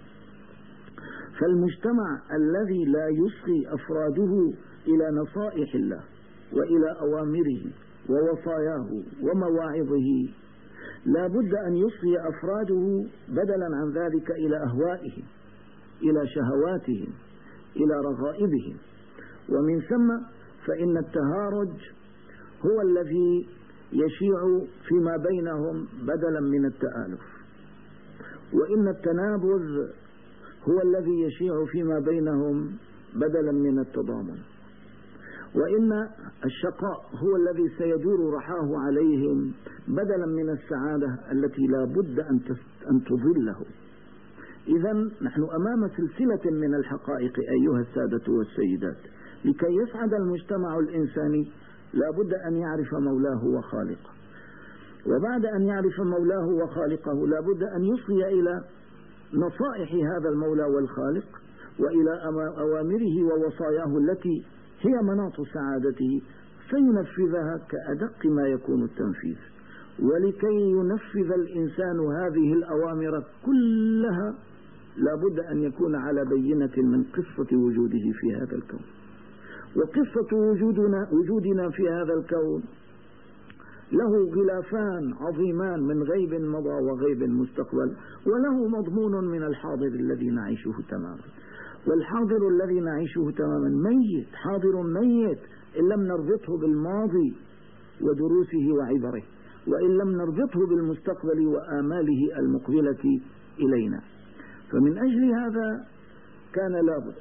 فالمجتمع الذي لا يصغي أفراده إلى نصائح الله وإلى أوامره ووصاياه ومواعظه لا بد أن يصغي أفراده بدلا عن ذلك إلى أهوائهم، إلى شهواتهم، إلى رغائبهم. ومن ثم فإن التهارج هو الذي يشيع فيما بينهم بدلا من التآلف، وإن التنابذ هو الذي يشيع فيما بينهم بدلا من التضامن، وإن الشقاء هو الذي سيدور رحاه عليهم بدلا من السعادة التي لا بد أن تظله. إذن نحن أمام سلسلة من الحقائق أيها السادة والسيدات. لكي يسعد المجتمع الإنساني لا بد أن يعرف مولاه وخالقه، وبعد أن يعرف مولاه وخالقه لا بد أن يصغي إلى نصائح هذا المولى والخالق وإلى أوامره ووصاياه التي هي مناط سعادته، فينفذها كأدق ما يكون التنفيذ. ولكي ينفذ الإنسان هذه الأوامر كلها لا بد أن يكون على بينة من قصة وجوده في هذا الكون. وقصة وجودنا في هذا الكون له غلافان عظيمان من غيب مضى وغيب مستقبل، وله مضمون من الحاضر الذي نعيشه تماما. والحاضر الذي نعيشه تماما ميت، حاضر ميت إن لم نربطه بالماضي ودروسه وعبره، وإن لم نربطه بالمستقبل وآماله المقبلة إلينا. فمن أجل هذا كان لابد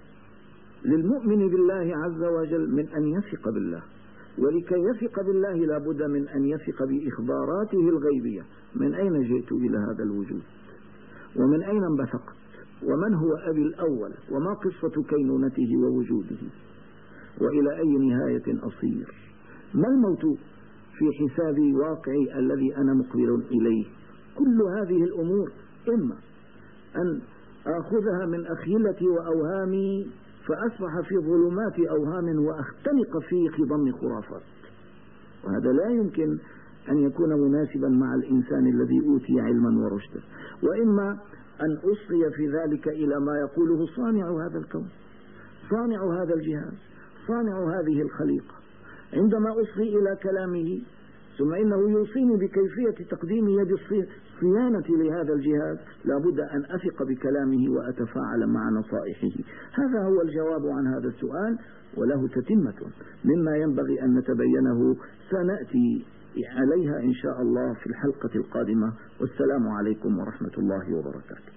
للمؤمن بالله عز وجل من أن يثق بالله، ولكي يثق بالله لابد من أن يثق بإخباراته الغيبية. من أين جئت إلى هذا الوجود؟ ومن أين انبثقت؟ ومن هو أبي الأول؟ وما قصة كينونته ووجوده؟ وإلى أي نهاية أصير؟ ما الموت في حسابي واقعي الذي أنا مقبل إليه؟ كل هذه الأمور إما أن آخذها من أخيلتي وأوهامي فأصبح في ظلمات أوهام وأختنق في خضم خرافات، وهذا لا يمكن أن يكون مناسبا مع الإنسان الذي أوتي علما ورشدا. وإما أن أصغي في ذلك إلى ما يقوله صانع هذا الكون، صانع هذا الجهاز، صانع هذه الخليقة. عندما أصغي إلى كلامه ثم إنه يوصيني بكيفية تقديم يد الصيانة لهذا الجهاز، لابد أن أثق بكلامه وأتفاعل مع نصائحه. هذا هو الجواب عن هذا السؤال، وله تتمة مما ينبغي أن نتبينه سنأتي عليها إن شاء الله في الحلقة القادمة. والسلام عليكم ورحمة الله وبركاته.